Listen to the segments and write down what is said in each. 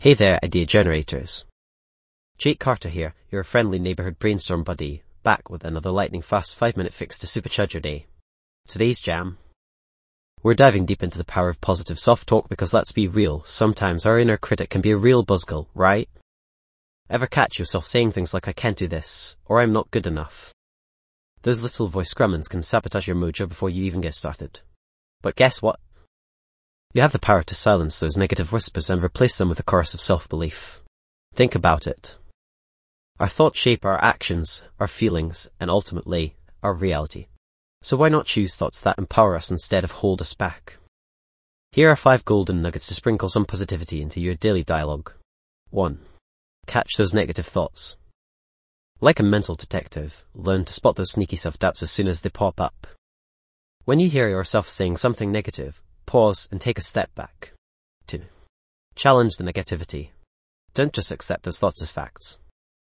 Hey there, idea generators. Jake Carter here, your friendly neighbourhood brainstorm buddy, back with another lightning-fast 5-minute fix to supercharge your day. Today's jam. We're diving deep into the power of positive self-talk because let's be real, sometimes our inner critic can be a real buzzkill, right? Ever catch yourself saying things like I can't do this, or I'm not good enough? Those little voice gremlins can sabotage your mojo before you even get started. But guess what? You have the power to silence those negative whispers and replace them with a chorus of self-belief. Think about it. Our thoughts shape our actions, our feelings, and ultimately, our reality. So why not choose thoughts that empower us instead of hold us back? Here are 5 golden nuggets to sprinkle some positivity into your daily dialogue. 1. Catch those negative thoughts. Like a mental detective, learn to spot those sneaky self-doubts as soon as they pop up. When you hear yourself saying something negative, pause and take a step back. 2. Challenge the negativity. Don't just accept those thoughts as facts.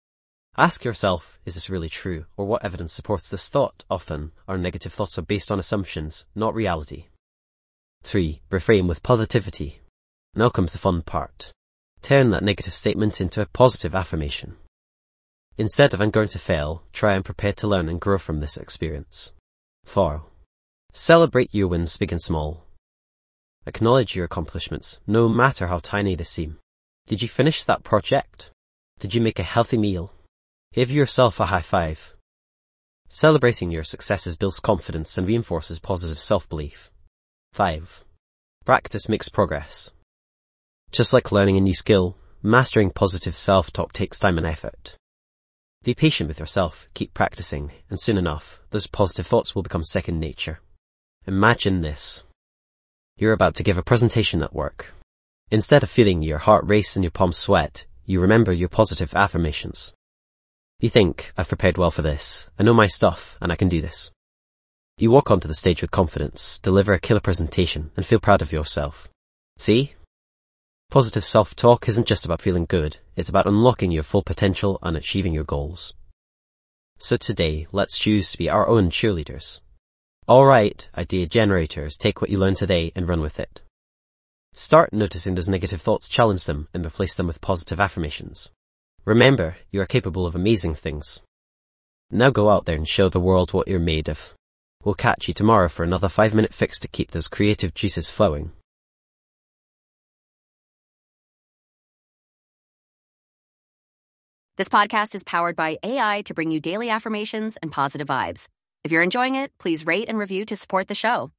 Ask yourself, is this really true, or what evidence supports this thought? Often, our negative thoughts are based on assumptions, not reality. 3. Reframe with positivity. Now comes the fun part. Turn that negative statement into a positive affirmation. Instead of I'm going to fail, try and prepare to learn and grow from this experience. 4. Celebrate your wins big and small. Acknowledge your accomplishments, no matter how tiny they seem. Did you finish that project? Did you make a healthy meal? Give yourself a high five. Celebrating your successes builds confidence and reinforces positive self-belief. 5. Practice makes progress. Just like learning a new skill, mastering positive self-talk takes time and effort. Be patient with yourself, keep practicing, and soon enough, those positive thoughts will become second nature. Imagine this. You're about to give a presentation at work. Instead of feeling your heart race and your palms sweat, you remember your positive affirmations. You think, I've prepared well for this, I know my stuff, and I can do this. You walk onto the stage with confidence, deliver a killer presentation, and feel proud of yourself. See? Positive self-talk isn't just about feeling good, it's about unlocking your full potential and achieving your goals. So today, let's choose to be our own cheerleaders. Alright, idea generators, take what you learned today and run with it. Start noticing those negative thoughts, challenge them, and replace them with positive affirmations. Remember, you are capable of amazing things. Now go out there and show the world what you're made of. We'll catch you tomorrow for another 5-minute fix to keep those creative juices flowing. This podcast is powered by AI to bring you daily affirmations and positive vibes. If you're enjoying it, please rate and review to support the show.